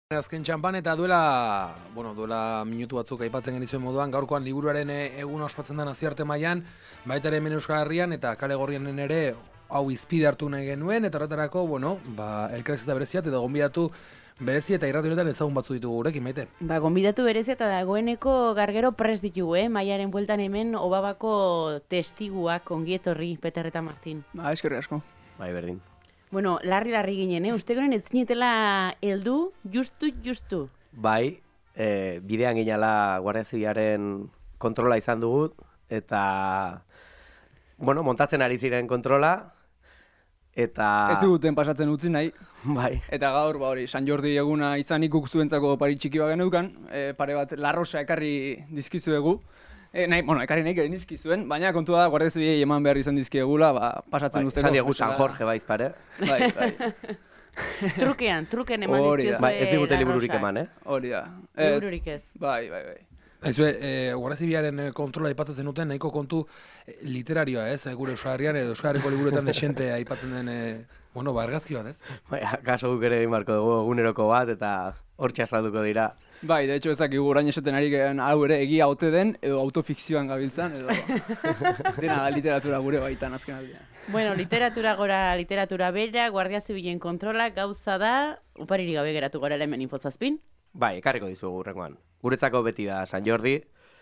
Azken txampan eta duela minutu batzuk aipatzen genizuen moduan, gaurkoan liburuaren egun ospatzen da nazioarte mailan, baita ere hemen Euskal Herrian eta Kale Gorrienen ere hau izpide hartu nahi genuen, eta horretarako, elkarrizketa bereziat edo gonbidatu berezi eta irrati honetan ezagun batzu ditugu gurekin, Maite. Gonbidatu berezi eta dagoeneko gargero prest ditugu, Maiaren bueltan hemen Obabako testiguak ongietorri, Peter eta Martin. Eskerrik asko. Bai, berdin. Bueno, larri ginen, ustekoren ez zinetela heldu, justu. Bai, bidean ginala Guardia Zibilaren kontrola izan dugu, eta, montatzen ari ziren kontrola, eta... Ez duguten pasatzen utzi nahi. Bai. Eta gaur, San Jordi eguna izanik guk zuentzako opari txiki bat geneukan, pare bat larrosa ekarri dizkizuegu. Ekarri nahi dizkizuen, baina kontua da Guardia Zibilei eman behar izan dizkiegula, pasatzen usteko. Esan diegu San Jorge baiz pare. Bai. Trukean eman dizkizue bai, ez digute libururik eman, Hori da. Libururik ez. Bai. Aizue, Guardia Zibilaren kontrola aipatzen zenuten, nahiko kontu literarioa, ez? Gure Euskal Herrian edo Euskal Herriko liburuetan desente aipatzen den, argazki bat, ez? Bai, kaso guk ere marko dugu eguneroko bat, eta hortxe azalduko dira. Bai, de hecho ezakigu orain esaten ari garen hau ere egia ote den, edo autofikzioan gabiltzan, edo dena literatura gure baitan azken aldean. Bueno, literatura gora, literatura bera, Guardia Zibilen kontrola, gauza da, uparirik gabe geratu gara hemen infozazpin. Bai, ekarriko dizugu hurrengoan. Guretzako beti da San Jordi,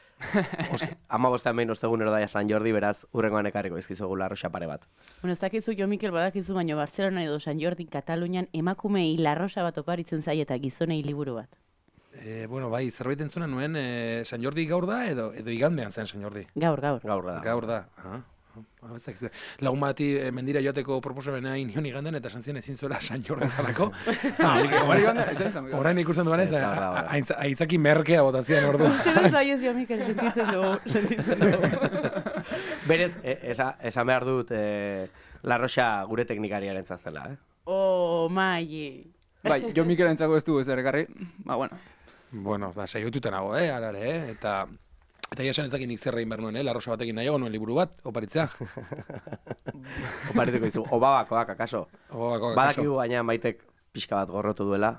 15 behin ostegunero da San Jordi, beraz hurrengoan ekarriko izkizugu larroxa pare bat. Bueno, ez dakizu Jo Mikel badakizu, baino Barcelona edo San Jordi Katalunian emakumei larroxa bat oparitzen zaie eta gizonei liburu bat. Bai, zerbait entzuna nuen, San Jordi gaur da edo igandean zen San Jordi? Gaur. Gaur da. Lagun bati mendira joateko proposamena inion igandean eta esan zien ezin zuela San Jordi zalako. Orain ikusten duan ez, aitzaki merkea botazian ordu. Bai ez Jo Mikel, sentitzen dugu. Berez, esan behar dut larroxa gure teknikariaren zazela, Maie. Bai, Jo Mikel entzako ez du ez errekarri, saiotuta nago, alare, eta ja esan ezakin nik zerrein behar nuen, larroxa batekin nahiago nuen liburu bat, oparitzea. Oparituko dizu, Obabakoak, akaso? Obabakoak, akaso. Badakigu baina Maitek pixka bat gorrotu duela.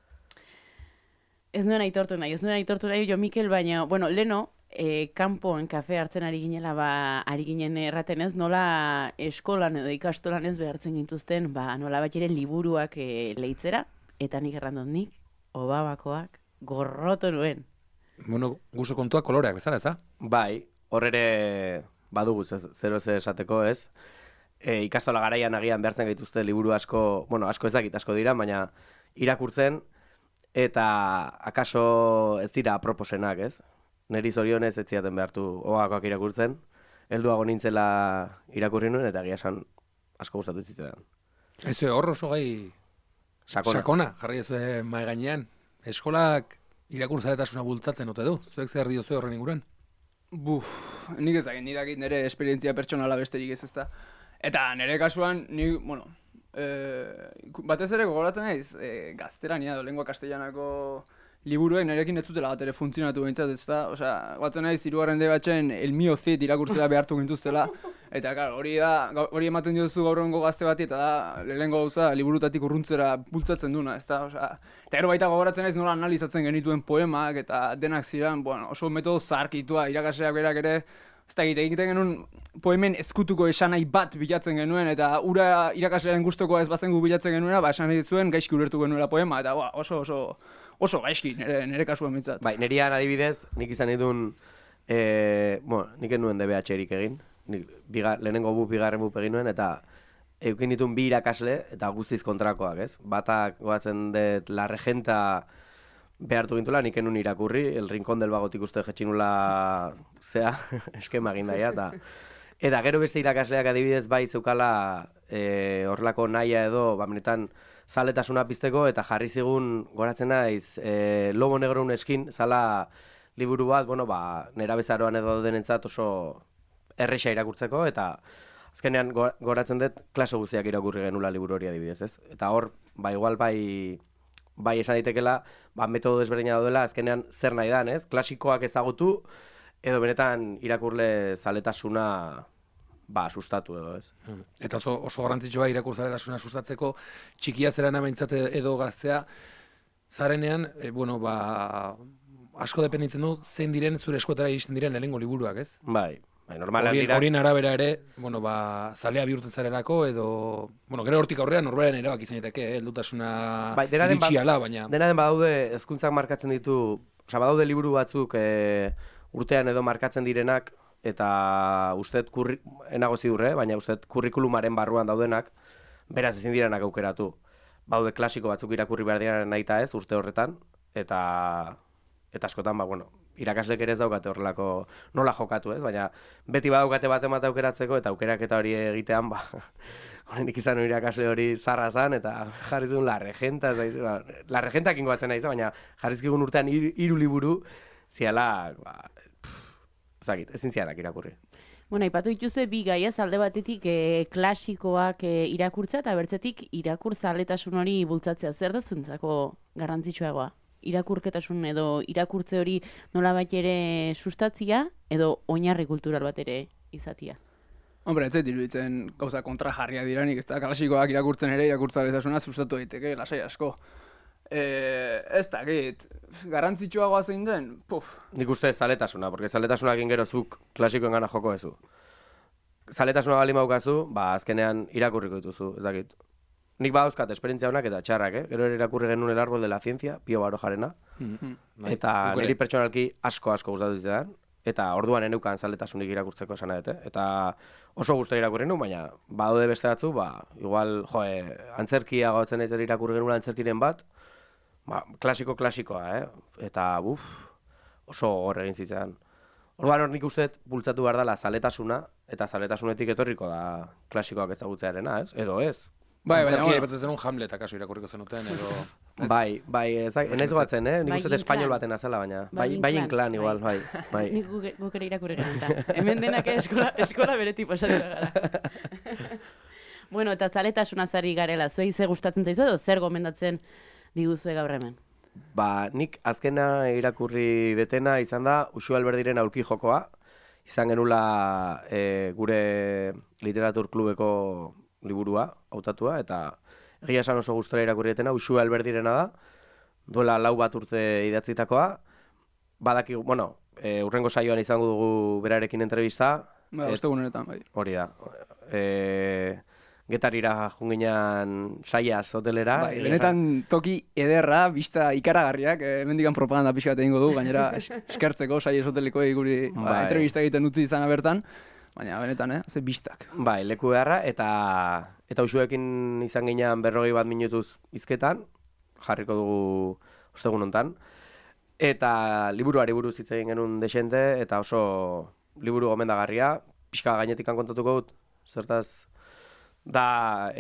Ez nuen aitortu nahi, Jo Mikel, baina, leno, kanpoan kafe hartzen ari ginela, ari ginen erraten ez, nola eskolan edo ikastolan ez behartzen gintuzten, nola bat ere liburuak lehitzera, eta nik errandot nik, Obabakoak, gorrotu nuen. Gusto kontua koloreak, bezala, ez da? Bai, hor ere badugu zero ez esateko, ez? Ikastola garaian agian behartzen gaituzte liburu asko, asko ez dakit asko dira, baina irakurtzen, eta akaso ez dira aproposenak, ez? Neri zorionez ez ziaten behartu Obabakoak irakurtzen, helduago nintzela irakurri nuen, eta egia esan asko gustatu zitzaidan. Ez hor oso gai sakona jarri ez mahai gainean. Eskolak irakurzaletasuna bultzatzen ote du? Zuek zer diozu horren inguruan? Nik ez dakit, nirakit nire esperientzia pertsonala besterik ez ezta. Eta nire kasuan, batez ere gogoratzen naiz, gaztelania edo lengua castellanako liburuek nirekin ez zutela bat ere funtzionatu behintzat, ezta? Gogoratzen naiz, 3. DBH-en El Mio Cid irakurtzea behartu gintuztela. Eta, hori ematen diozu gaur egungo gazte bati, eta da, lehenengo gauza, liburutatik urruntzera bultzatzen duna, ezta? Eta gero baita gogoratzen naiz nola analizatzen genituen poemak, eta denak ziren, oso metodo zaharkitua, irakasleak berak ere, ez da egiten genuen poemen ezkutuko esanai bat bilatzen genuen, eta ura irakaslearen gustokoa ez bazen gu bilatzen genuena, esan nahi zuen gaizki ulertu genuela poema, eta oso gaizki nire kasuan mitzat. Bai, nirian adibidez, nik izan idun, nik enuen DBH-erik egin, lehenengo bigarren egin nuen, eta eukin ditun 2 irakasle, eta guztiz kontrakoak, ez? Batak goatzen dut La Regenta behartu gintula, nik enun irakurri, El Rincón del Vagotik uste jetxinula eskema gindaia, eta gero beste irakasleak adibidez bai zeukala horrelako nahia edo, benetan zaletasuna pizteko, eta jarri zigun, goratzen naiz, Lobo Negro un eskin, zala liburu bat, nera bezaroan edo denentzat oso erresa irakurtzeko, eta azkenean goratzen dut klase guztiak irakurri genula liburu hori adibidez, ez? Eta hor, igual bai esan daitekela, metodo desberdina daudela, azkenean zer nahi dan, ez? Klasikoak ezagutu, edo benetan irakurle zaletasuna sustatu edo, ez? Eta oso garrantzitsua irakurzaletasuna sustatzeko, txikia zerana behintzat edo gaztea, zarenean, asko dependitzen du zein diren zure eskotara iristen diren lehenengo liburuak, ez? Bai, normalan dira. Horien arabera ere, zalea bihurtzen zarelako edo, gero hortik aurrean norberen erabaki izan daiteke, heldutasuna iritsi ala, baina... Dena den badaude hezkuntzak markatzen ditu, badaude liburu batzuk urtean edo markatzen direnak, eta usted enago zidur, baina usted kurrikulumaren barruan daudenak, beraz ezin direnak aukeratu. Baude klasiko batzuk irakurri behar diren nahita ez, urte horretan, eta askotan, irakaslek ere ez daukate horrelako nola jokatu ez, baina beti badaukate bat aukeratzeko, eta aukeraketa hori egitean, nik izan irakasle hori zarra zan, eta jarrizun la regenta ingo batzen nahi, baina jarrizkigun urtean 3 liburu, ziala, ezin zianak irakurri. Aipatu dituzte bi gaiaz, alde batetik klasikoak irakurtza eta bertzetik irakurtzaletasun hori bultzatzea. Zer da zuntzako garrantzitsuagoa? Irakurketasun edo irakurtze hori nolabait ere sustatzia edo oinarri kultural bat ere izatia? Hombre, ez iruditzen gauza kontra jarria diranik, ez da klasikoak irakurtzen ere irakurtzaletasuna sustatu daiteke, lasai asko. Ez dakit, garrantzitsuagoa zein den, Nik uste zaletasuna, porque zaletasuna egin gero zuk klasikoen gana joko ezu. Zaletasuna bali maukazu, azkenean irakurriko dituzu, ez dakit. Nik badauzkat esperientzia honak eta txarrak, Gero irakurri genuen El árbol de la ciencia, Pio Barojarena, eta niri pertsonalki asko gustatu zidan, eta orduan eneukan zaletasunik irakurtzeko esan edete, eta oso gustora irakurri nuen, baina badaude beste batzu, igual, antzerkia gautzen ez irakurri genuen antzerkiren bat, klasikoa, eta oso gogor egin zitzen. Orduan hor nik uste bultzatu behar dela zaletasuna, eta zaletasunetik etorriko da klasikoak ezagutzearena, ez? Edo ez. Antzerkia ipatzen zenun Hamlet akaso irakurriko zenuten, edo... Bai, enaiz goatzen, nik uste espainol baten azala, baina. Bai Inclán igual, bai. Nik guk ere irakurri genuen. Hemen denak eskola bere tipo esatu gara. Eta zaletasuna zari garela, zuei ze gustatzen zaizu edo zer gomendatzen diguzue gaur hemen? Nik azkena irakurri detena izan da Uxue Alberdiren Aulki jokoa. Izan genula gure literatur klubeko liburua, hautatua, eta egia esan oso gustora irakurri detena, Uxue Alberdirena da, duela 4 bat urte idatzitakoa. Badaki, urrengo saioan izango dugu berarekin entrevista. Ostegunetan, bai. Hori da. Getarira junginan saiaz hotelera. Benetan toki ederra, bista ikaragarriak, mendikan propaganda pixka bat egingo du, gainera eskertzeko saiaz hoteleko guri entrevista egiten utzi izan bertan, baina benetan, ze bistak. Bai, leku beharra, eta Uxuekin izan ginean 41 minutuz hizketan, jarriko dugu ostegun hontan, eta liburuari buruz hitz egin genuen desente, eta oso liburu gomendagarria, pixka gainetikan kontatuko dut, zertaz, da,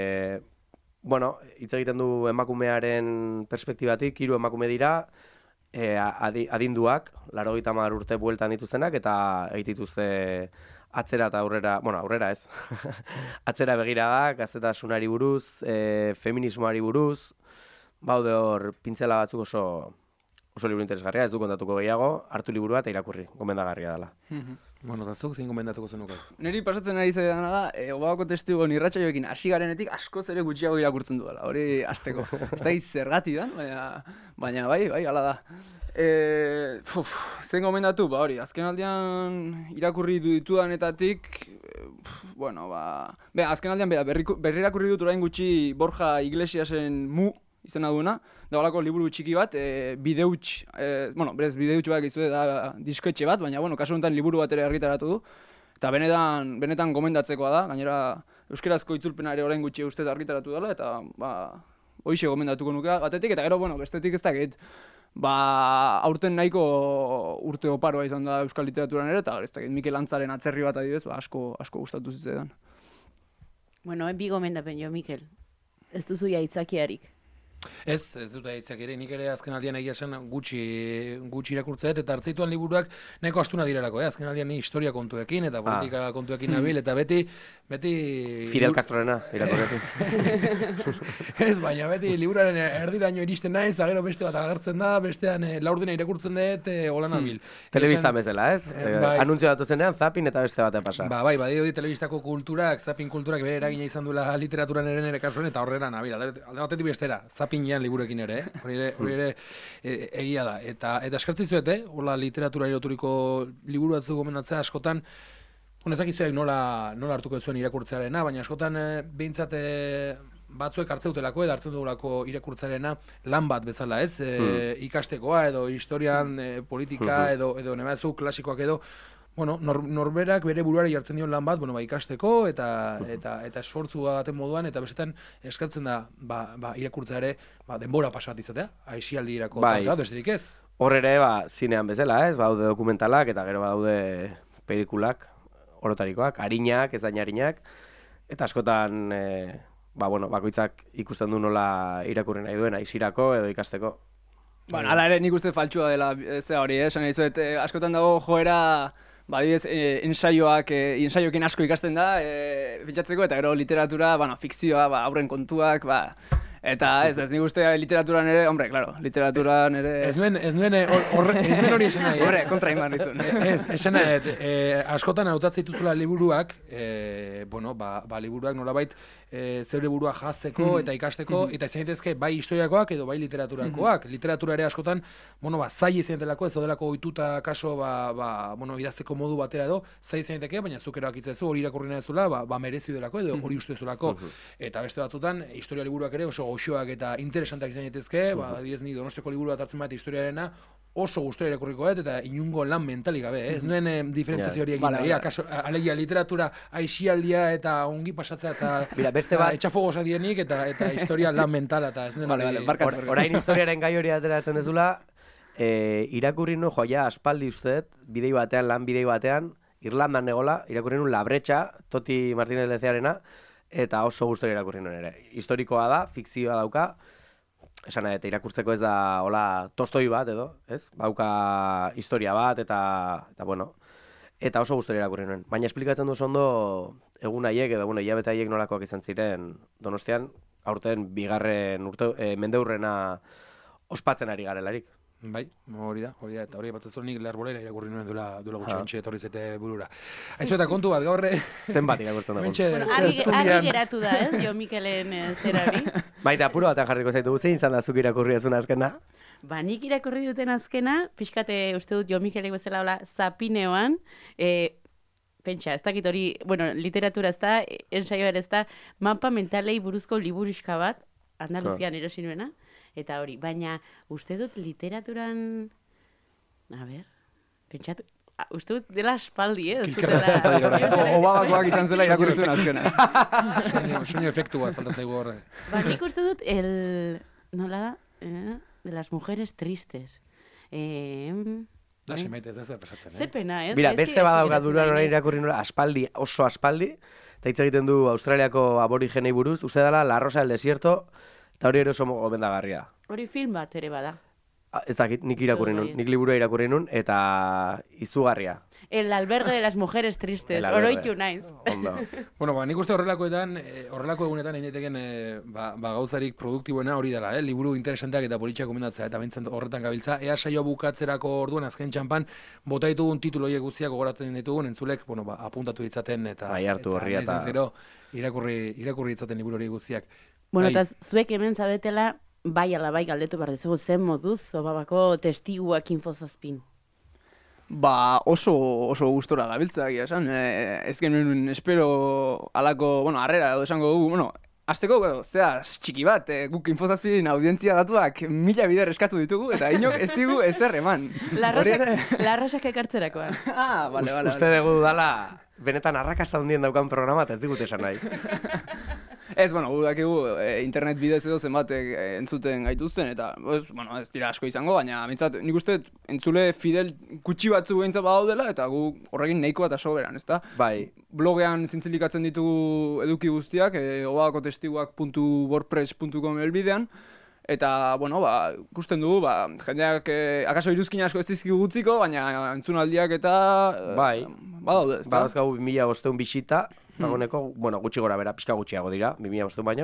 hitz egiten du emakumearen perspektibatik, 3 emakume dira, adinduak, 80 urte bueltan dituztenak, eta egitituzte atzera eta aurrera ez, atzera begira da, gaztetasunari buruz, feminismoari buruz, baude hor pintzela batzuk oso liburu interesgarria, ez du kontatuko gehiago, hartu liburua eta irakurri, gomendagarria dela. Eta zuk zein gomendatuko zenuke? Niri pasatzen ari zaidana da, Obagoko testigoen irratsaioekin hasi garenetik askoz ere gutxiago irakurtzen duela, hori hasteko. Ez da zergati dan, baina bai, hala da. Zein gomendatu, hori, azken aldean irakurri ditudanetatik, azken aldean berri irakurri dut orain gutxi Borja Iglesiasen Mu izena duena, da holako liburu txiki bat, bideuts, berez bideuts bat gizue da diskoetxe bat, baina kasu honetan liburu bat ere argitaratu du, eta benetan gomendatzekoa da, gainera euskerazko itzulpena ere orain gutxi uste argitaratu dela, eta hoixe gomendatuko nuke batetik, eta gero, bestetik ez dakit, aurten nahiko urte oparoa izan da euskal literaturan ere, eta ez dakit Mikel Antzaren Atzerri bat adibidez, asko gustatu zitzaidan. Bi gomendapen jo, Mikel. Ez duzu aitzakiarik. Ez dut aitzak ere, nik ere azken aldian egia esan gutxi irakurtzeet, eta hartzeituan liburuak nahiko astuna direlako, azken aldian ni historia kontuekin eta politika kontuekin nabil, eta beti... Fidel Castrorena irakurretu. Ez, baina beti liburaren erdiraino iristen naiz, eta gero beste bat agertzen da, bestean laurdena irakurtzen dut, hola nabil. Telebista bezala, ez? Anuntzio datu zenean, zapin eta beste batean pasa. Bai, badio telebistako kulturak, zapin kulturak bere eragina izan duela literaturan ere kasuan, eta horrela nabil, alde batetik bestera, zapin finean liburuekin ere, hori ere egia da. Eta eskertzen zuet, hola literatura loturiko liburu batzu gomendatzea askotan, ezakizuek nola hartuko zuen irakurtzearena, baina askotan behintzat batzuek hartzeutelako edo hartzen dugulako irakurtzearena lan bat bezala, ez? Ikastekoa edo historian politika edo nebazu klasikoak edo, bueno, norberak bere buruari jartzen dion lan bat, ikasteko eta esfortzu baten moduan, eta bestetan eskartzen da irakurtzea ere denbora pasa bat izatea, aisialdirako tartea, besterik ez? Hor ere, zinean bezala, ez? Badaude dokumentalak eta gero badaude pelikulak, orotarikoak, arinak, ez daina arinak, eta askotan, bakoitzak ikusten du nola irakurri nahi duen, aisirako edo ikasteko. Bueno, ala ere nik uste faltsua dela, zera hori, esan nahi zuet, askotan dago joera, badibidez, ensaioekin asko ikasten da, fitxatzeko, eta gero literatura, fikzioa, aurren kontuak, eta ez nik uste literaturan ere, hombre, claro, literaturan ere... Ez nuen hori esan nahi. Hombre, kontra iman izun. Esan nahi, askotan hautatzen dituzula liburuak, liburuak nolabait zeure burua jazteko eta ikasteko, eta izan daitezke bai historiakoak edo bai literaturakoak. Literatura ere askotan, zaila izan delako, ez delako ohituta kaso, idazteko modu batera edo, zaila izan daiteke, baina zuk eroak itzezu, hori irakurri nahi zula, merezi delako edo hori uste zulako. Eta beste batzutan, historia liburuak ere oso goxoak eta interesantak izan daitezke, adibidez ni Donostiako liburu bat hartzen bat historiarena, oso gustora irakurriko dut eta inungo lan mentalik gabe, ez nuen diferentziazio hori egin nahi, alegia literatura aisialdia eta ongi pasatzea eta etxafogosa dienik eta historia lan mentala eta ez nuen orain historiaren gai hori ateratzen dezula, irakurri nuen joia aspaldi usteet, lan bidei batean, Irlandan negola, irakurri nuen La Brecha, Toti Martínez Lezearena, eta oso gustora irakurri nuen ere. Historikoa da, fikzioa dauka, esan nahi, eta irakurtzeko ez da, hola, Tolstoi bat edo, ez? Bauka historia bat, eta oso gustora irakurri nuen. Baina esplikatzen duz ondo, egun haiek edo, hilabete haiek nolakoak izan ziren Donostian, aurten bigarren mendeurrena ospatzen ari garelarik. Bai, hori da, eta hori batzaztu nik leharbolera irakurri nuen duela gutxi ontsi etorri zete burura. Aizu eta kontu bat, gaurre... Zenbat irakurtzen dago. Argi geratu da, ez, Jo Mikelen zerari. Baita, apuro batean jarriko zaitu zein izan da zuk irakurri ezun azkena? Nik irakurri duten azkena, pixkate uste dut Jo Mikelek bezala hola, zapineoan, pentsa, ez dakit hori, literatura ez da, ensaioa ere ez da, mapa mentalei buruzko liburuxka bat, Andaluzian erosi nuena, eta hori, baina uste dut literaturan, pentsatu, uste dut dela aspaldi, Obamakoak izan zela irakurri zuen azkena. Soño efektu bat, falta zaigu horre. Nik uste dut, nola da, de las mujeres tristes. Lasi maite ez da pasatzen, Ze pena, ez? Mira, beste badaukat duran orain irakurri nuen, aspaldi, oso aspaldi, eta hitz egiten du Australiako aborigenei buruz, uste dela La Rosa del Desierto, eta hori ere oso gomendagarria. Hori film bat ere bada. Ez dakit, nik irakurri nun, nik liburua irakurri nun, eta izugarria. El albergue de las mujeres tristes, oroitu naiz. Ondo. Nik uste horrelako egunetan egin gauzarik produktiboena hori dela, liburu interesanteak eta politxeak gomendatzea, eta bintzen horretan gabiltza. Ea saioa bukatzerako orduan azken txampan, bota ditugun titulu horiek guztiak gogoratzen ditugun, entzulek, apuntatu ditzaten, eta irakurri ditzaten liburu hori guztiak. Eta zuek hemen zabetela, bai ala bai galdetu behar dizugu zen moduz, Obamako testiguak infozazpin. Oso gustora gabiltza, esan. Ez genuen espero alako, harrera edo esango dugu, azteko, txiki bat, guk infozazpin audientzia datuak 1000 bider eskatu ditugu, eta inok ez digu ezer eman. Larrosak ekartzerakoan. Bale. Uste dugu dala, benetan arrakasta hundien daukan programa, eta ez digut esan nahi. Ez, dakigu internet bidez edo zenbat entzuten gaituzten, eta ez dira asko izango, baina nik uste entzule fidel kutsi batzu behintzat badaudela, eta gu horrekin nahikoa eta soberan, ezta? Bai. Blogean zintzilikatzen ditugu eduki guztiak, obakotestiguak.wordpress.com helbidean, eta, ikusten dugu, jendeak akaso iruzkin asko ez dizkigu gutziko, baina entzunaldiak eta badaude, ezta? Badauzkagu 2500 bisita, dagoeneko, gutxi gora bera, pixka gutxiago dira, 2500 baino.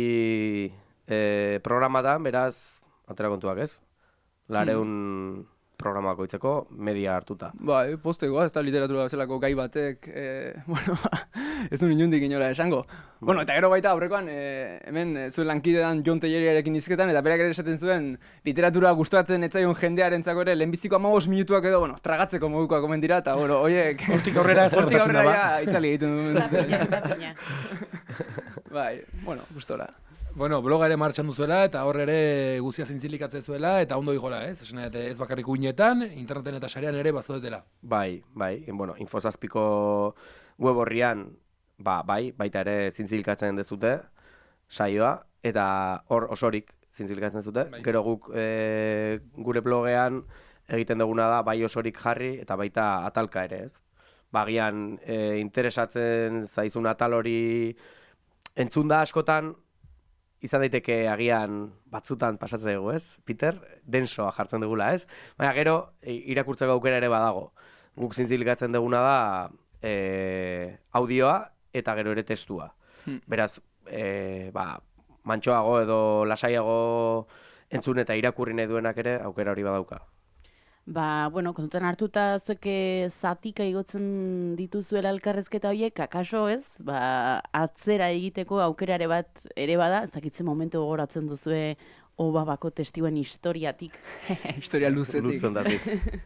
6 programatan, beraz, atera kontuak ez? 400 programa bakoitzeko media hartuta. Bai, postegoa, ez da literatura bezalako gai batek, bueno, ez du inundik inora esango. Bueno, eta gero baita aurrekoan, hemen zuen lankidean Jon Telleriarekin izketan, eta berak ere esaten zuen literatura gustatzen etzaion jendearentzako ere lehenbiziko 15 minutuak edo, bueno, tragatzeko modukoak omen dira, eta bueno, oiek... Hortik aurrera ja, itzali egiten duen. Zapina. Bai, bueno, gustora. Bueno, bloga ere martxan duzuela, eta hor ere guztia zintzilikatze zuela, eta ondo igola, ez? Esan ez bakarrik uinetan, interneten eta sarean ere bazodetela. Bai, bueno, Infozazpiko web horrian, baita ere zintzilikatzen dezute, saioa, eta hor osorik zintzilikatzen dezute. Bai. Gero guk gure blogean egiten duguna da, bai osorik jarri, eta baita atalka ere, ez? Bagian interesatzen zaizun atal hori entzun da askotan, izan daiteke agian batzutan pasatzen dugu, ez? Peter, densoa jartzen dugula, ez? Baina gero, irakurtzeko aukera ere badago. Guk zintzilikatzen duguna da audioa eta gero ere testua. Beraz, mantxoago edo lasaiago entzun eta irakurri nahi duenak ere aukera hori badauka. Bueno, kontutan hartuta zueke zatika igotzen dituzuela elkarrezketa horiek, akaso ez? Atzera egiteko aukerare bat ere bada, ez dakitzen momentu gogoratzen duzue Obabako testioen historiatik. Historia luzetik. Luzondatik.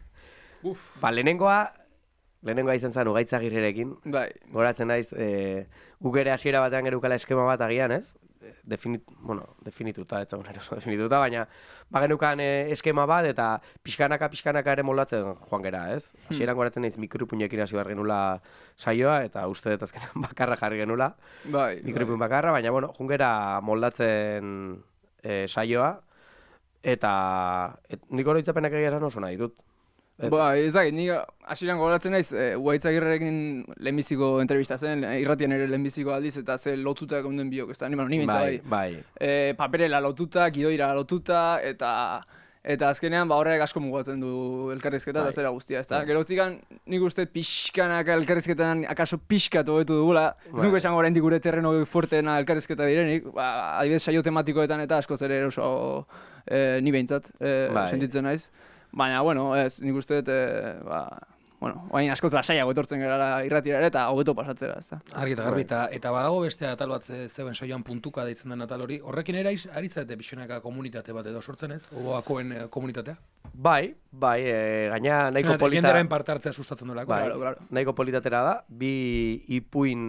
Lehenengoa izan zen Ugaitzagirrerekin. Bai. Goratzen naiz, guk ere hasiera batean gereukala eskema bat agian, ez? Definituta, ez zagun eroso definituta, baina bagenukan eskema bat eta pixkanaka ere moldatzen joan gera, ez? Hasieran goratzen naiz mikroipuinekin hasi behar genula saioa, eta uste dut azkenan bakarra jarri genula, mikroipuin bakarra, baina, bueno, joan gera moldatzen saioa, eta nik oroitzapenak egia esan oso nahi dut. Ezagit, nik hasieran gogoratzen naiz, Ugaitzagirrerekin lehenbiziko entrevista zen, irratian ere lehenbiziko aldiz, eta ze lotuta egon biok, ez da, ni bintza bai. Paperela lotuta, gidoira lotuta, eta azkenean horrek asko mugatzen du elkarrizketa eta zera guztia, ez da. Geroztikan nik uste pixkanaka elkarrizketan akaso pixkat hobetu dugula, ez nuke esango oraindik gure terreno fuerteena elkarrizketa direnik, adibidez saio tematikoetan eta askoz ere eroso ni behintzat sentitzen naiz. Baina, bueno, nik uste dut, oain askoz lasaiago etortzen gara irratira ere eta hobeto pasatzera, ez da. Argi eta garbi, eta badago beste atal bat zeuen saioan puntuka deitzen den atal hori, horrekin ere aritzate pixonaka komunitate bat edo sortzen, ez? Oboakoen komunitatea? Bai, gaina nahiko polita... Jenderaren parte hartzea sustatzen duelako. Claro. Nahiko politatera da, bi ipuin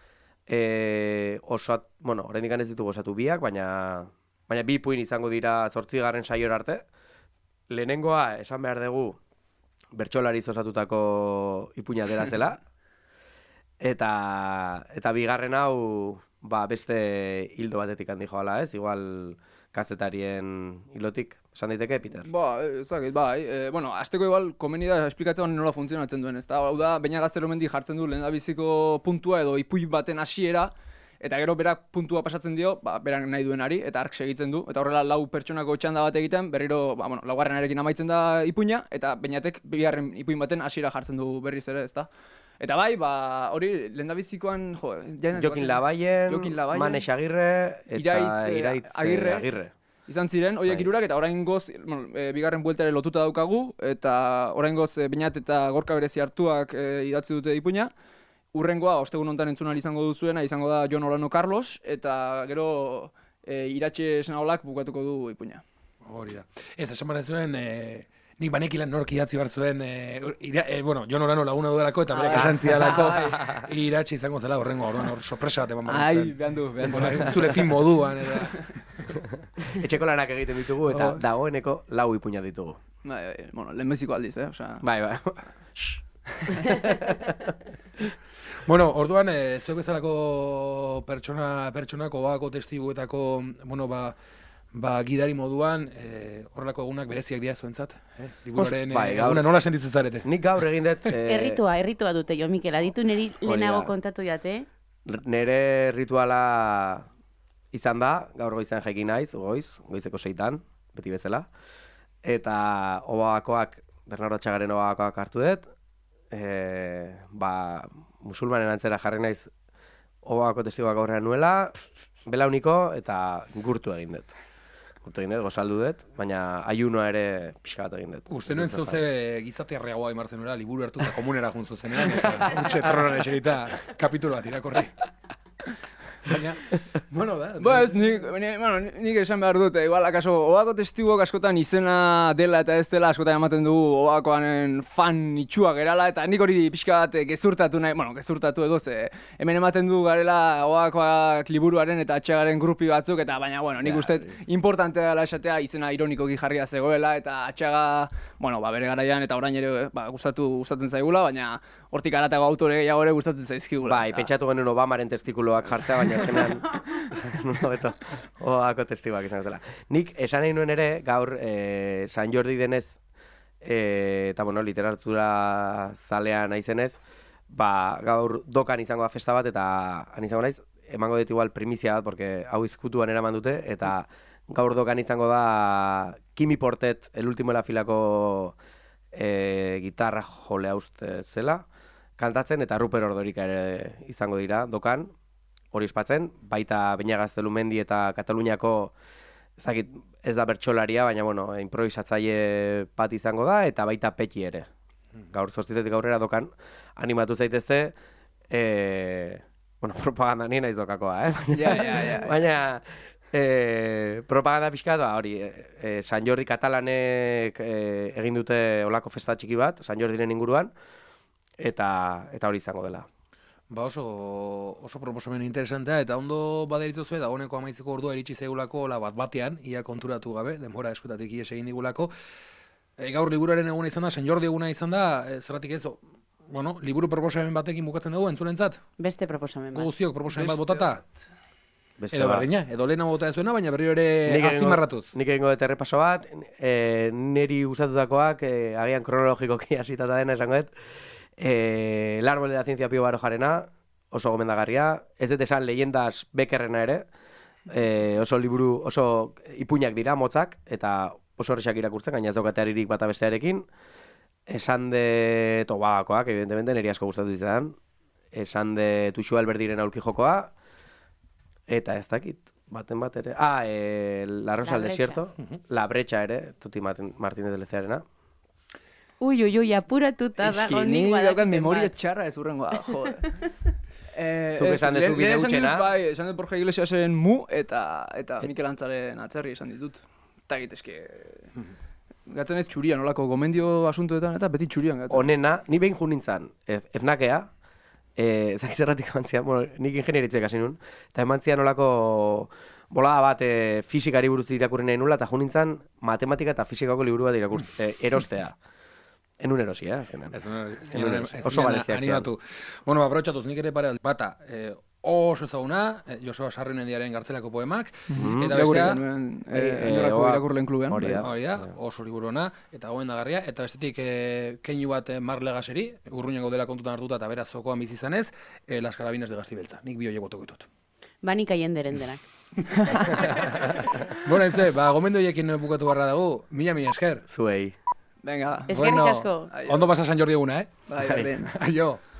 oraindik ez ditugu osatu biak, baina bi ipuin izango dira 8. saiora arte. Lehenengoa, esan behar dugu, bertsolariz osatutako ipuina dela zela. Eta bigarren hau, beste hildo batetik handi joala, ez? Igual kazetarien hilotik, esan daiteke, Peter? Ezakit, bueno, azteko igual komeni da esplikatzen nola funtzionatzen duen, ez da? Hau da, Beña Gaztelumendi jartzen du lehendabiziko puntua edo ipuin baten hasiera, eta gero berak puntua pasatzen dio, berak nahi duenari, eta ark segitzen du. Eta horrela 4 pertsonako txanda bat egiten, berriro, laugarrenarekin amaitzen da ipuina, eta Beñatek bigarren ipuin baten hasiera jartzen du berriz ere, ezta? Eta hori lehendabizikoan, Jokin Labayen, Manes Agirre, eta Iraitz Agirre. Izan ziren, horiek hirurak, eta oraingoz, bigarren bueltare lotuta daukagu, eta oraingoz Beñat eta Gorka Berezi hartuak idatzi dute ipuina. Urrengoa, ostegun hontan entzun ahal izango duzuena, izango da Jon Olano Carlos, eta gero Iratxe Senaolak bukatuko du ipuina. Hori da. Ez, esan behar zuen, nik banekilan nork idatzi behar zuen, Jon Olano laguna duelako, eta berek esan zidalako Iratxe izango zela horrengo, hor sorpresa bat eman behar zuen. Behan du. Zure fin moduan, eta... Etxeko lanak egiten ditugu, eta dagoeneko 4 ipuina ditugu. Lehenbiziko aldiz, Bai. Bueno, orduan, zuek bezalako pertsonak Obako testibuetako, gidari moduan, horrelako egunak bereziak dira zuentzat. Liburuaren eguna nola sentitzen zarete? Nik gaur egin dut... Erritua dute jo, Mikel, aditu niri lehenago kontatu jate. Nere rituala izan da, gaur goizan jaiki naiz, goizeko 6, beti bezala. Eta Obakoak, Bernardo Atxagaren Obakoak hartu dut. Musulmanen antzera jarri naiz Obako testiguak aurrean nuela, belauniko eta gurtu egin dut. disfrutu egin dut, gozaldu dut, baina aiunoa ere pixka bat egin dut. Uste nuen zeuze gizatearreagoa imartzen nora, liburu hartu eta komunera juntzen zenean, eta utxe tronan eserita kapitulo bat irakorri. Baina, bueno, da. Nik esan behar dut, igual, akaso, oako testiguak askotan izena dela eta ez dela askotan ematen dugu oakoanen fan itxua gerala, eta nik hori pixka bat gezurtatu nahi, gezurtatu edo ze, hemen ematen du garela oakoak liburuaren eta atxagaren grupi batzuk, eta baina, nik uste importantea dela esatea izena ironikoki jarria zegoela, eta atxaga, bere garaian eta orain ere gustatzen zaigula, baina hortik aratago autore gehiago ere gustatzen zaizkigula. Bai, pentsatu genuen Obamaren testikuloak jartzea, baina azkenean oako testiguak izan zela. Nik esan nahi nuen ere, gaur San Jordi denez, eta literatura zalea naizenez, gaur dokan izango da festa bat, eta han izango naiz, emango dut igual primizia bat, porque hau izkutuan eraman dute, eta gaur dokan izango da Kimi Portet, el último de la filako gitarra jolea uste zela, kantatzen, eta Ruper Ordorika ere izango dira dokan, hori ospatzen, baita Beña Gaztelumendi eta Kataluniako ez da bertsolaria, baina improvisatzaile bat izango da, eta baita Petxi ere. Gaur zortzitetik aurrera dokan, animatu zaitezte, propaganda nien naiz dokakoa, baina propaganda pixka da, hori, San Jordi katalanek egin dute olako festa txiki bat, San Jordiren inguruan, eta hori izango dela. Oso proposamen interesantea, eta ondo baderituzue, dagoeneko amaitzeko ordua iritsi zaigulako batean, ia konturatu gabe, denbora eskutatik ies egin digulako. Gaur liburuaren eguna izan da, San Jordi eguna izan da, zerratik ez, liburu proposamen batekin bukatzen dugu, entzulentzat? Beste proposamen bat. Guztiok proposamen bat botata? Edo berdina, edo lehena bota ez duena, baina berriro ere azpimarratuz. Nik egingo dut errepaso bat, niri gustatudakoak, agian kronologikoki hasitata dena esango dut, El árbol de la ciencia Pio Barojarena, oso gomendagarria, ez dut esan leyendas Beckerrena ere, oso liburu, oso ipuinak dira, motzak, eta oso horrexak irakurtzen, gaina ez daukatearirik bata bestearekin, esan de Tobagokoak, evidentemente, niri asko gustatu izan, esan de Tuxu Alberdiren aulki jokoa, eta ez dakit, baten bat ere, La Rosa del Desierto, La Brecha ere, Tuti Martínez de Lezearena. Ui, apuratuta dago nik badakiten bat. Daukat memoria txarra ez urrengoa, jode. Zuk esan dezu bide utxena. Bai, esan dut Borja Iglesiasen Mu eta Mikel Antzaren Atzerri esan ditut. Eta egitezke... Gatzen ez txurian, olako gomendio asuntoetan, eta beti txurian gatzen. Honena, ni behin jo nintzen, FNAKea, zakizerratik emantzian, nik ingenieritzek hasi nun, eta emantzian olako bolada bat fisikari buruz irakurri nahi nula, eta jo nintzen matematika eta fisikako liburu bat erostea. Enun erosi, azkenan. Oso galestiak zian. Aprobetxatuz, nik ere pare bata, oso ezaguna, Joseba Sarrionendiaren Gartzelako poemak, eta bestea... irakurleen klubean. Hori da, oso liburu ona, eta gomendagarria, eta bestetik keinu bat Marlegaseri, urruñango dela kontutan hartuta eta beraz zokoan bizi izanez, Las Carabinas de Gaztibeltza. Nik bi horiek botoko ditut. Banik aien denak. Gomendoiekin bukatu barra dago, mila esker. Zuei. Venga. Eskerrik asko. Ondo pasa San Jordi eguna, Bai, berdin. Aio.